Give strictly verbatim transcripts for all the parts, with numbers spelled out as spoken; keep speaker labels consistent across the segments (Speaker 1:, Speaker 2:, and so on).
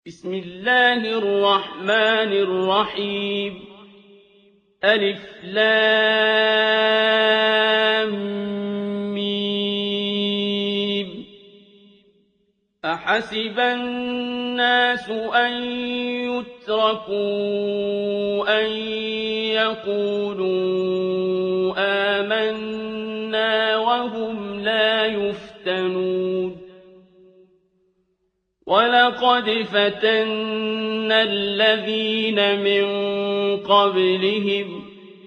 Speaker 1: بسم الله الرحمن الرحيم ألف لام ميم أحسب الناس أن يتركوا أن يقولوا آمنا وهم لا يفتنون وَلَقَدْ فَتَنَّا الَّذِينَ مِن قَبْلِهِمْ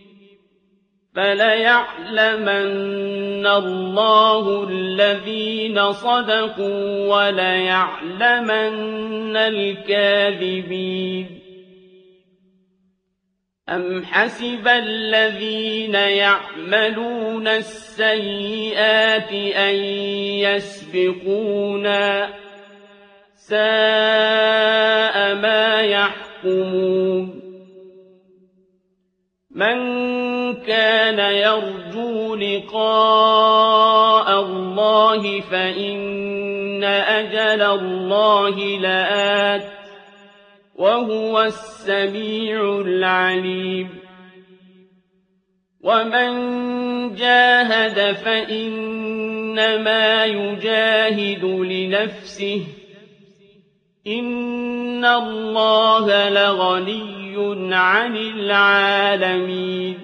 Speaker 1: فَلَيَعْلَمَنَّ اللَّهُ الَّذِينَ صَدَقُوا وَلَيَعْلَمَنَّ الْكَاذِبِينَ أَمْ حَسِبَ الَّذِينَ يَعْمَلُونَ السَّيِّئَاتِ أَن يَسْبِقُونَا سَاءَ مَا يَحْكُمُونَ مَن كَانَ يَرْجُو لِقَاءَ اللَّهِ فَإِنَّ أَجَلَ اللَّهِ لَآتٍ وَهُوَ السَّمِيعُ الْعَلِيمُ وَمَن جَاهَدَ فَإِنَّمَا يُجَاهِدُ لِنَفْسِهِ إِنَّ اللَّهَ لَغَنِيٌّ عَنِ الْعَالَمِينَ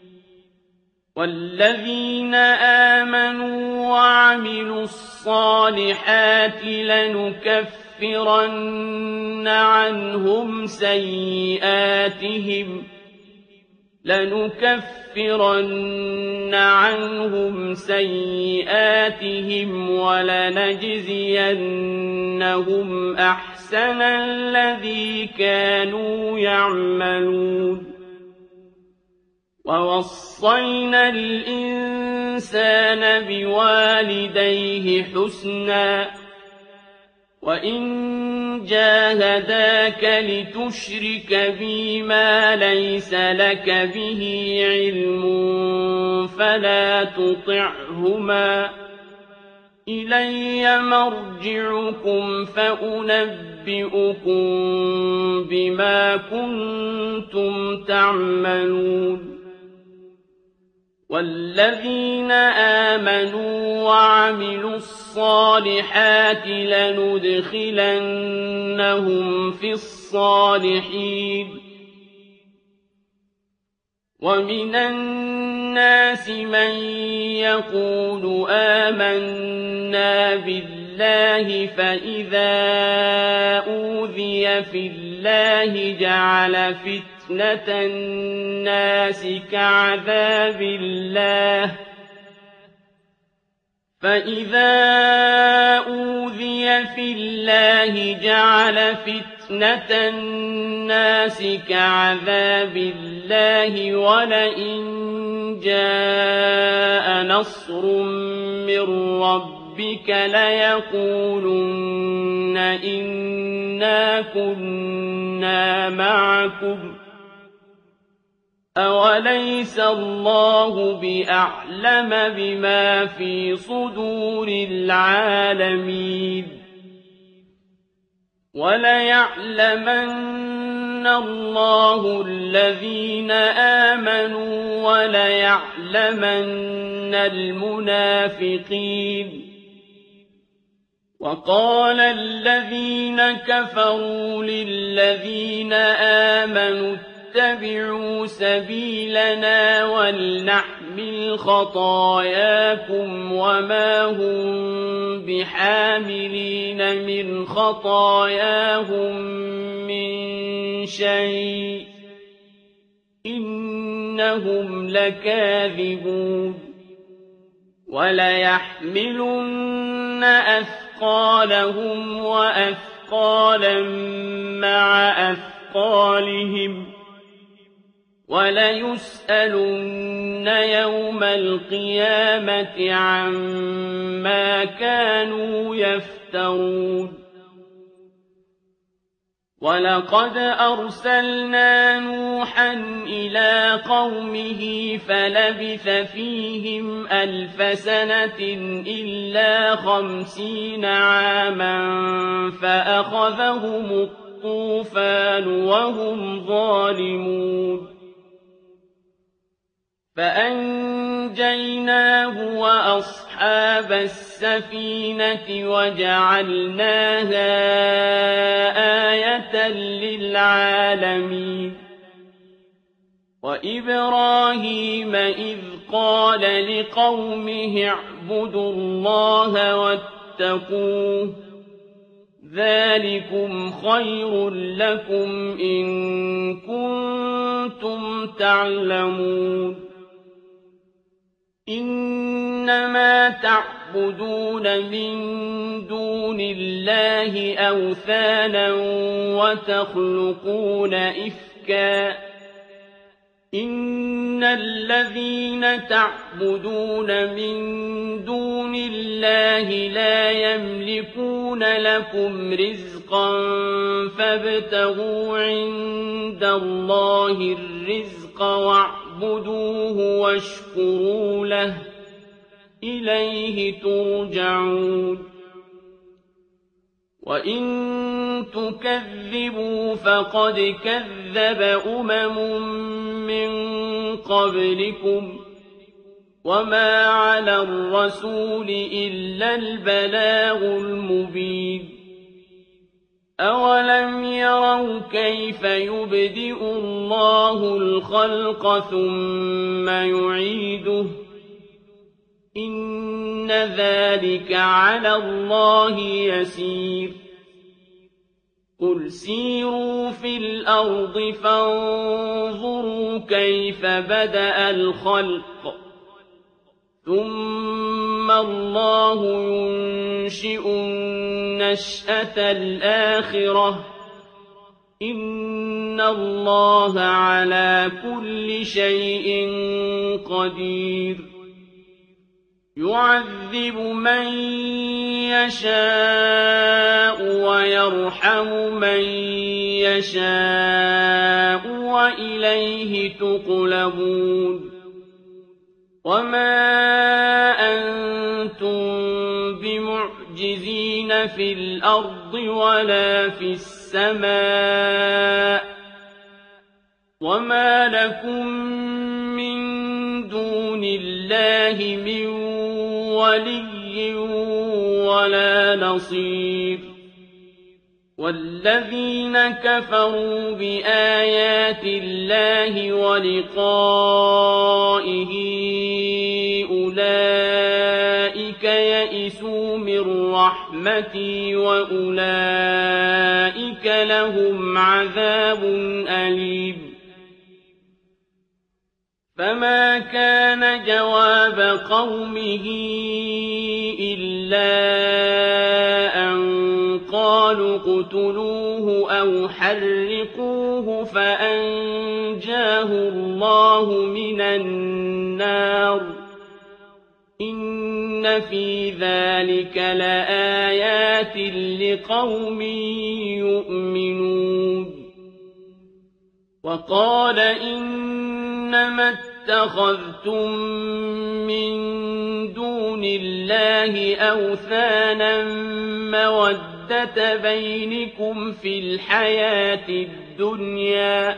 Speaker 1: وَالَّذِينَ آمَنُوا وَعَمِلُوا الصَّالِحَاتِ لَنُكَفِّرَنَّ عَنْهُمْ سَيِّئَاتِهِمْ لَنُكَفِّرَنَّ عَنْهُمْ سَيِّئَاتِهِمْ وَلَنَجْزِيَنَّهُمْ أَحْسَنَ الَّذِي كَانُوا يَعْمَلُونَ وَوَصَّيْنَا الْإِنسَانَ بِوَالِدَيْهِ حُسْنًا وَإِن جَاهَدَاكَ لِتُشْرِكَ بِي مَا لَيْسَ لَكَ بِهِ عِلْمٌ فَلَا تُطِعْهُمَا ۚ إِلَيَّ مَرْجِعُكُمْ فَأُنَبِّئُكُم بِمَا كُنتُمْ تَعْمَلُونَ وَالَّذِينَ آمَنُوا وَعَمِلُوا الصَّالِحَاتِ لَنُدْخِلَنَّهُمْ فِي الصَّالِحِينَ وَمِنَ النَّاسِ مَن يَقُولُ آمَنَّا بِاللَّهِ فَإِذَا أُوذِيَ فِي اللَّهِ جَعَلَ فِتْنَةَ النَّاسِ كَعَذَابِ اللَّهِ فَإِذَا أُوذِيَ فِي اللَّهِ جَعَلَ فِتْنَةَ النَّاسِ كَعَذَابِ اللَّهِ وَلَئِن جَاءَ نَصْرٌ مِّن رَّبِّكَ لَيَقُولُنَّ إِنَّا كُنَّا مَعَكُمْ ۚ أَوَلَيْسَ اللَّهُ بِأَعْلَمَ بِمَا فِي صُدُورِ الْعَالَمِينَ وَلَيَعْلَمَنَّ اللَّهُ الَّذِينَ آمَنُوا وَلَيَعْلَمَنَّ الْمُنَافِقِينَ وَقَالَ الَّذِينَ كَفَرُوا لِلَّذِينَ آمَنُوا اتَّبِعُوا سَبِيلَنَا وَلْنَحْمِلْ خَطَايَاكُمْ وَمَا هُم بِحَامِلِينَ مِنْ خَطَايَاهُم مِّن شَيْءٍ إِنَّهُمْ لَكَاذِبُونَ وَلَيَحْمِلُنَّ أَثْقَالَهُمْ وَأَثْقَالًا مَّعَ أَثْقَالِهِمْ وَلَيُسْأَلُنَّ يَوْمَ الْقِيَامَةِ عَمَّا كَانُوا يَفْتَرُونَ وَلَقَدْ أَرْسَلْنَا نُوحًا إِلَىٰ قَوْمِهِ فَلَبِثَ فِيهِمْ أَلْفَ سَنَةٍ إِلَّا خَمْسِينَ عَامًا فَأَخَذَهُمُ الطُّوفَانُ وَهُمْ ظَالِمُونَ فَأَنجَيْنَاهُ وَأَصْحَابَ السَّفِينَةِ وَجَعَلْنَاهَا آيَةً لِّلْعَالَمِينَ وَإِبْرَاهِيمَ إِذْ قَالَ لِقَوْمِهِ اعْبُدُوا اللَّهَ وَاتَّقُوهُ ذَٰلِكُمْ خَيْرٌ لَّكُمْ إِن كُنتُمْ تَعْلَمُونَ إِنَّمَا تَعْبُدُونَ مِن دُونِ اللَّهِ أَوْثَانًا وَتَخْلُقُونَ إِفْكًا ۚ إِنَّ الَّذِينَ تَعْبُدُونَ مِن دُونِ اللَّهِ لَا يَمْلِكُونَ لَكُمْ رِزْقًا فَابْتَغُوا عِندَ اللَّهِ الرِّزْقَ وَاعْبُدُوهُ وَاشْكُرُوا لَهُ ۖ إِلَيْهِ تُرْجَعُونَ وَإِن تُكَذِّبُوا فَقَدْ كَذَّبَ أُمَمٌ مِّن قَبْلِكُمْ ۖ وَمَا عَلَى الرَّسُولِ إِلَّا الْبَلَاغُ الْمُبِينُ أَوَلَمْ يَرَوْا كَيْفَ يُبْدِئُ اللَّهُ الْخَلْقَ ثُمَّ يُعِيدُهُ ۚ إِنَّ ذَٰلِكَ عَلَى اللَّهِ يَسِيرٌ قُلْ سِيرُوا فِي الْأَرْضِ فَانظُرُوا كَيْفَ بَدَأَ الْخَلْقَ ثُمَّ اللَّهُ يُنشِئُ النَّشْأَةَ الْآخِرَةَ ۚ إِنَّ اللَّهَ عَلَىٰ كُلِّ شَيْءٍ قَدِيرٌ يُعَذِّبُ مَن يَشَاءُ وَيَرْحَمُ مَن يَشَاءُ وَإِلَيْهِ تُقْلَبُونَ وَمَا أَنتُم بِمُعْجِزِينَ فِي الْأَرْضِ وَلَا فِي السَّمَاءِ ۖ وَمَا لَكُم مِّن دُونِ اللَّهِ مِن وَلِيٍّ وَلَا نَصِيرٍ وَالَّذِينَ كَفَرُوا بِآيَاتِ اللَّهِ وَلِقَائِهِ أُولَٰئِكَ يَئِسُوا مِن رَّحْمَتِي وَأُولَٰئِكَ لَهُمْ عَذَابٌ أَلِيمٌ فَمَا كَانَ جَوَابَ قَوْمِهِ إِلَّا أَن قَالُوا اقْتُلُوهُ أَوْ حَرِّقُوهُ فَأَنجَاهُ اللَّهُ مِنَ النَّارِ ۚ إِنَّ فِي ذَٰلِكَ لَآيَاتٍ لِّقَوْمٍ يُؤْمِنُونَ وَقَالَ إِنَّمَا اتَّخَذْتُم مِّن دُونِ اللَّهِ أَوْثَانًا مَّوَدَّةَ بَيْنِكُمْ فِي الْحَيَاةِ الدُّنْيَا ۖ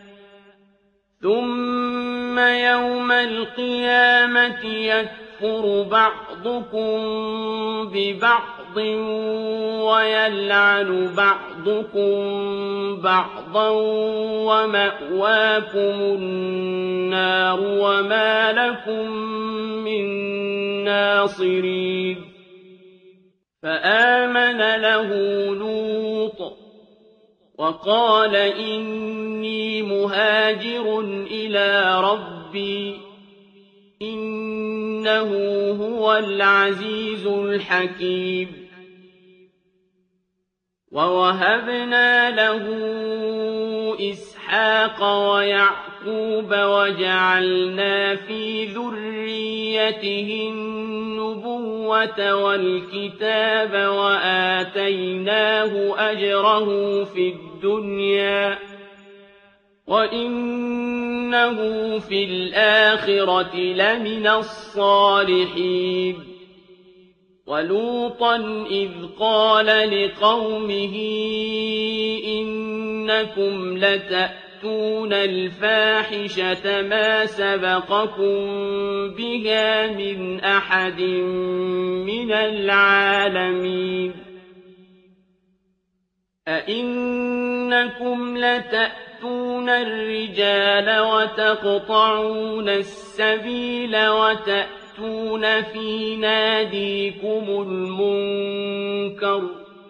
Speaker 1: ثُمَّ يَوْمَ الْقِيَامَةِ يَكْفُرُ بَعْضُكُم بِبَعْضٍ وَيَلْعَنُ بَعْضُكُم بَعْضًا وَمَأْوَاكُمُ النَّارُ وَمَا لَكُم مِّن نَّاصِرِينَ فَآمَنَ لَهُ لُوطٌ وَقَالَ إِنِّي مُهَاجِرٌ إِلَىٰ رَبِّي إِنَّهُ هُوَ الْعَزِيزُ الْحَكِيمُ وَوَهَبْنَا لَهُ إِسْحَاقَ وَيَعْقُوبَ يعقوب وجعلنا في ذريته النبوة والكتاب وآتيناه أجره في الدنيا وإنه في الآخرة لمن الصالحين ولوطا إذ قال لقومه إنكم لتأتون الفاحشة ما سبقكم بها من أحد من العالمين أئنكم لتأتون الرجال وتقطعون السبيل وتأتون في ناديكم المنكر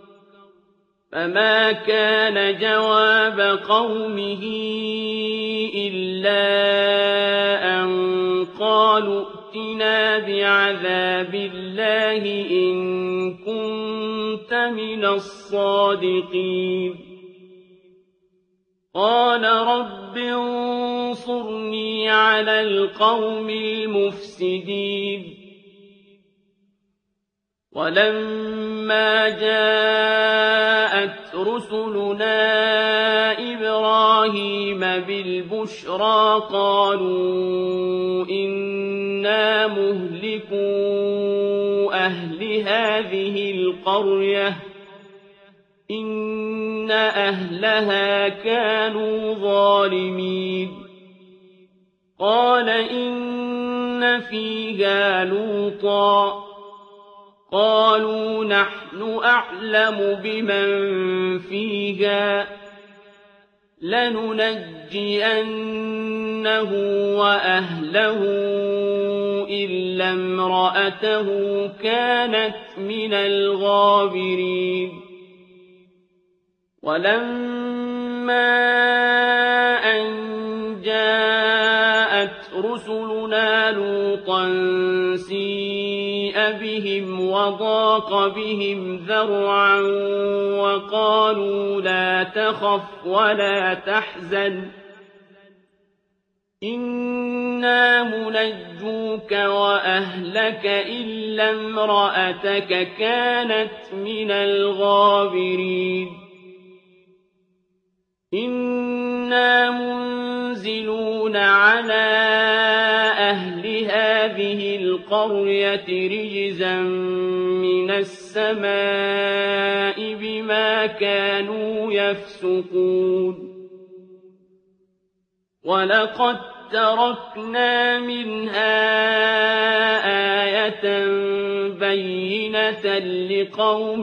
Speaker 1: فما كان جواب قومه إلا أن قالوا ائتنا بعذاب الله إن كنت من الصادقين قال رب انصرني على القوم المفسدين ولما جاءت رسلنا إبراهيم بالبشرى قالوا إنا مهلكو أهل هذه القرية إن أهلها كانوا ظالمين قال إن فيها لوطا قالوا نحن أعلم بمن فيها لننجينه وأهله إلا امرأته كانت من الغابرين ولما أن جاءت رسلنا لوطا سيء بهم وضاق بهم ذرعا وقالوا لا تخف ولا تحزن إنا منجوك وأهلك إلا امرأتك كانت من الغابرين إنا منزلون على أهل هذه القرية رجزا من السماء بما كانوا يفسقون ولقد تركنا منها آية بينة لقوم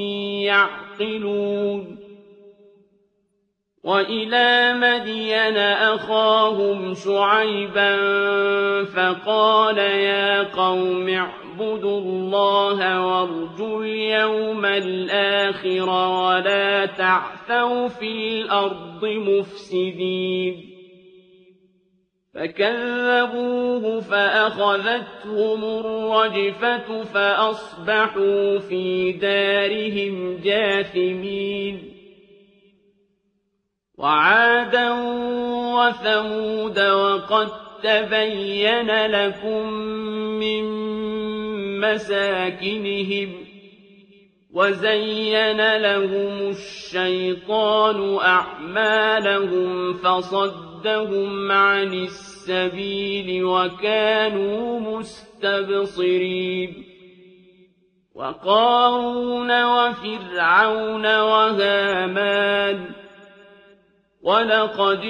Speaker 1: يعقلون وإلى مدين أخاهم شعيبا فقال يا قوم اعبدوا الله وارجوا اليوم الآخر ولا تعثوا في الأرض مفسدين فكذبوه فأخذتهم الرجفة فأصبحوا في دارهم جاثمين وعادا وثمود وقد تبين لكم من مساكنهم وزين لهم الشيطان أعمالهم فصدهم عن السبيل وكانوا مستبصرين وقارون وفرعون وهامان ولقد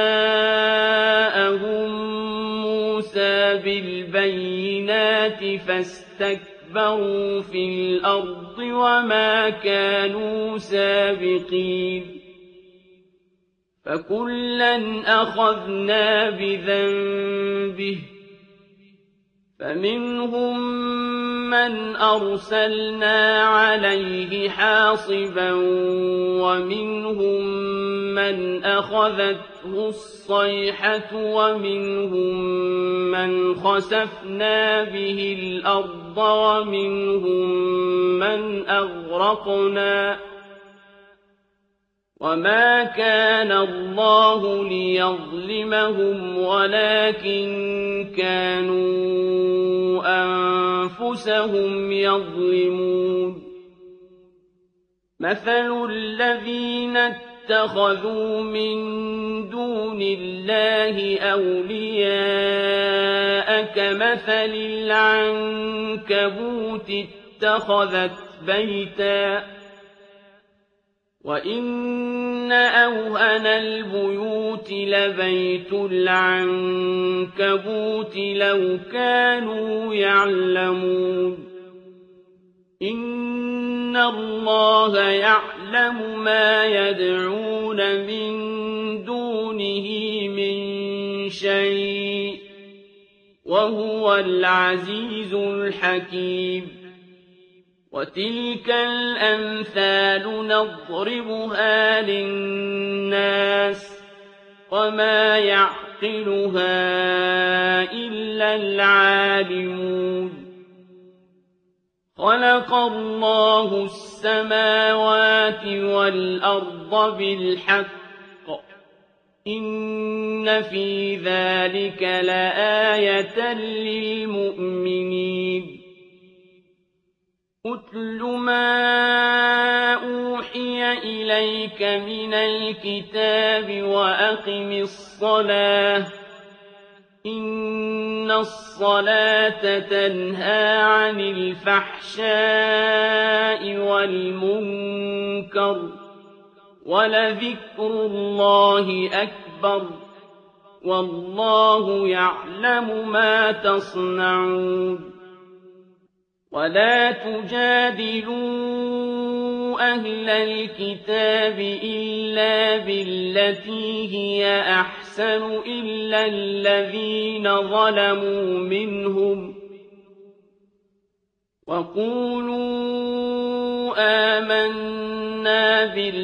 Speaker 1: جاءهم موسى بالبينات فاستكبروا في الأرض وما كانوا سابقين فكلا أخذنا بذنبه فمنهم من أرسلنا عليه حاصبا ومنهم من أخذته الصيحة ومنهم من خسفنا به الأرض ومنهم من أغرقنا وما كان الله ليظلمهم ولكن كانوا أنفسهم يظلمون مثل الذين اتخذوا من دون الله أولياء كمثل العنكبوت اتخذت بيتا وإن أوهن البيوت لبيت العنكبوت لو كانوا يعلمون إن الله يعلم ما يدعون من دونه من شيء وهو العزيز الحكيم وتلك الأمثال نضربها للناس وما يعقلها إلا العالمون خلق الله السماوات والأرض بالحق إن في ذلك لآية للمؤمنين أتل ما أوحي إليك من الكتاب وأقم الصلاة إن الصلاة تنهى عن الفحشاء والمنكر ولذكر الله أكبر والله يعلم ما تصنعون ولا تجادلوا أهل الكتاب إلا بالتي هي أحسن إلا الذين ظلموا منهم وقولوا آمنا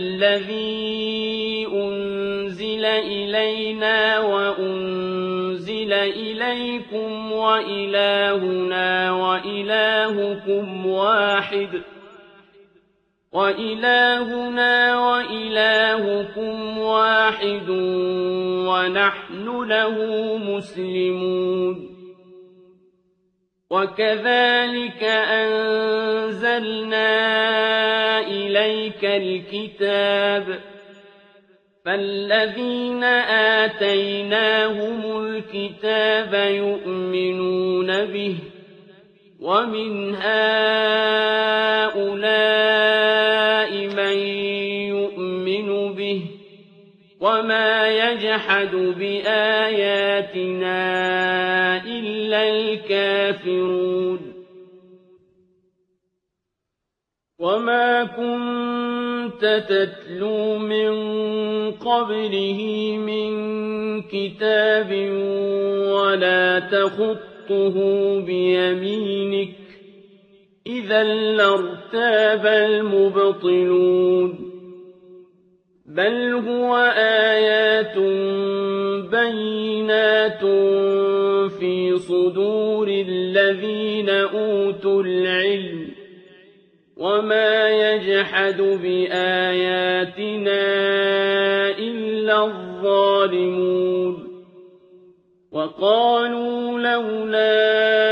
Speaker 1: بالذي أنزل إلينا وأنزل إليكم وإلهنا وإلهكم واحد وإلهنا وإلهكم واحد ونحن له مسلمون وكذلك أنزلنا إليك الكتاب فالذين آتيناهم الكتاب يؤمنون به ومن هؤلاء من يؤمن به وما يجحد بآياتنا إلا الكافرون وما كنت تتلو من قبله من كتاب ولا تخطه بيمينك إذا لارتاب المبطلون بل هو آيات بينات في صدور الذين أوتوا العلم وما يجحد بآياتنا إلا الظالمون وقالوا لولا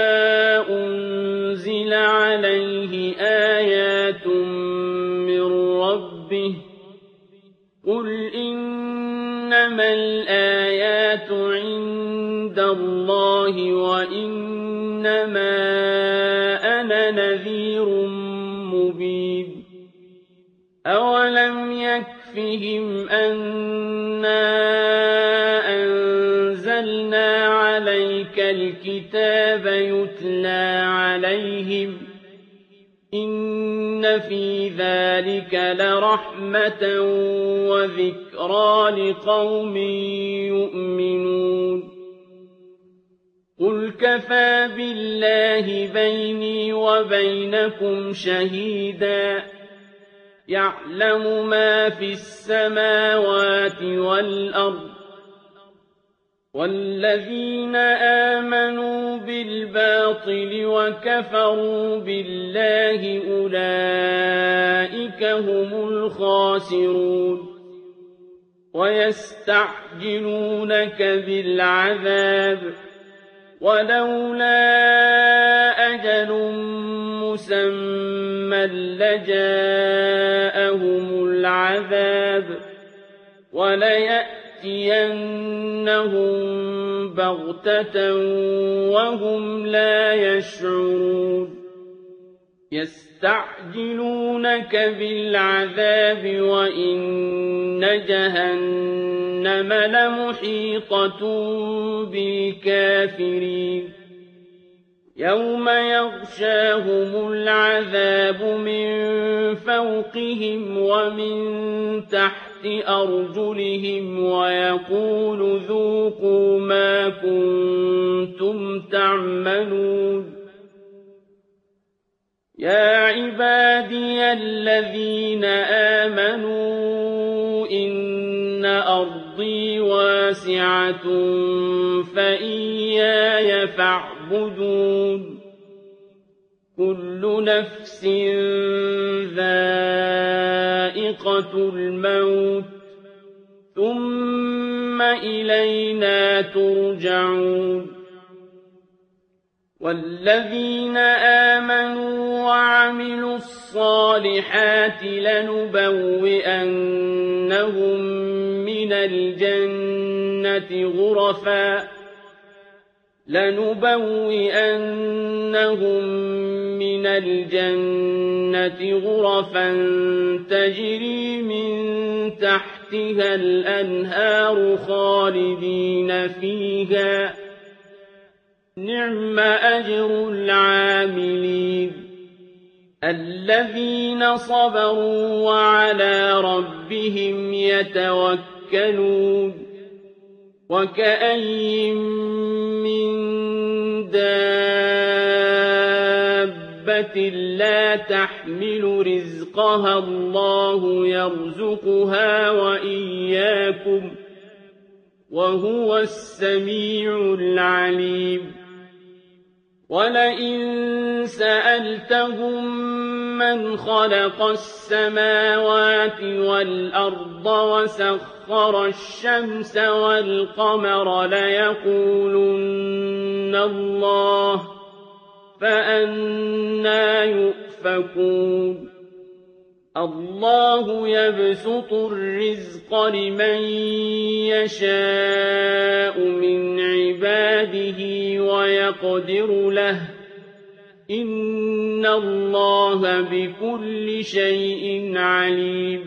Speaker 1: أنزل عليه آيات من ربه قل إنما الآيات عند الله وإنما أنا نذير مبين أولم يكفهم أنا أنزلنا عليك الكتاب يتلى عليهم إن في ذلك لرحمة وذكرى لقوم يؤمنون قل كفى بالله بيني وبينكم شهيدا يعلم ما في السماوات والأرض والذين آمنوا بالباطل وكفروا بالله أولئك هم الخاسرون ويستعجلونك بالعذاب ولولا أجل مسمى لجاءهم العذاب وليأتينهم بغتة وهم لا يشعرون يستعجلونك بالعذاب وإن جهنم لمحيطة بالكافرين يوم يغشاهم العذاب من فوقهم ومن تحت أرجلهم ويقول ذوقوا ما كنتم تعملون يا عبادي الذين آمنوا إن أرضي واسعة فإياي فاعبدون كل نفس ذائقة الموت ثم إلينا ترجعون والذين آمنوا وعملوا الصالحات لنبوئنهم من الجنة غرفا لنبوئنهم من الجنة غرفا تجري من تحتها الأنهار خالدين فيها نعم أجر العاملين الذين صبروا وعلى ربهم يتوكلون وكأين من دابة لا تحمل رزقها الله يرزقها وإياكم وهو السميع العليم ولئن سألتهم من خلق السماوات والأرض وسخر الشمس والقمر ليقولن الله فأنى يؤفكون الله يبسط الرزق لمن يشاء من عباده ويقدر له إن الله بكل شيء عليم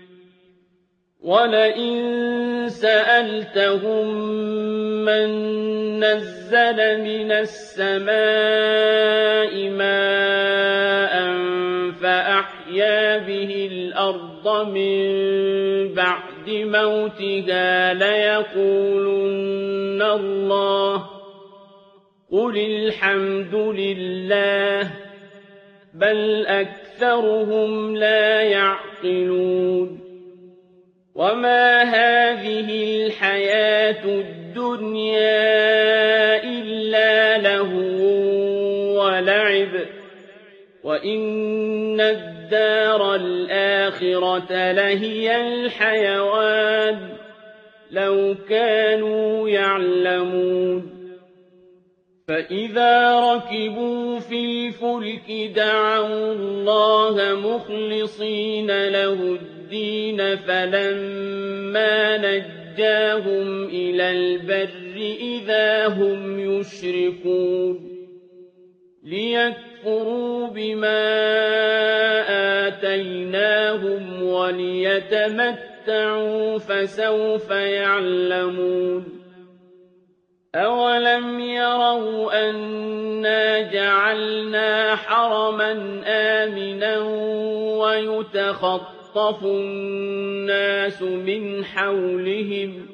Speaker 1: ولئن سألتهم من نزل من السماء ماء فأحيا به الأرض من بعد موتها ليقولن الله قل الحمد لله بل أكثرهم لا يعقلون وما هذه الحياة الدنيا إلا لهو ولعب وإن الدار الآخرة لهي الحيوان لو كانوا يعلمون فإذا ركبوا في الفلك دعوا الله مخلصين له الدين فلما نجاهم إلى البر إذا هم يشركون ليكفروا بما آتيناهم وليتمتعوا فسوف يعلمون أولم يروا أنا جعلنا حرما آمنا ويتخطف الناس من حولهم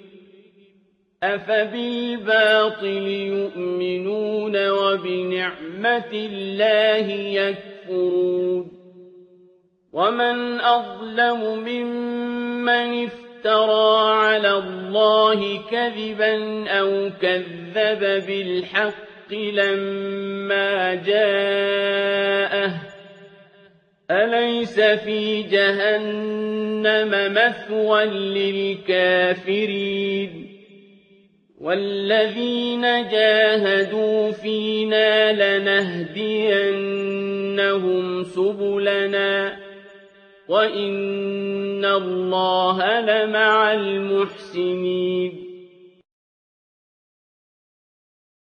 Speaker 1: أفبالباطل يؤمنون وبنعمة الله يكفرون ومن أظلم ممن افترى على الله كذبا أو كذب بالحق لما جاءه أليس في جهنم مثوى للكافرين والذين جاهدوا فينا لنهدينهم سبلنا وإن الله لمع المحسنين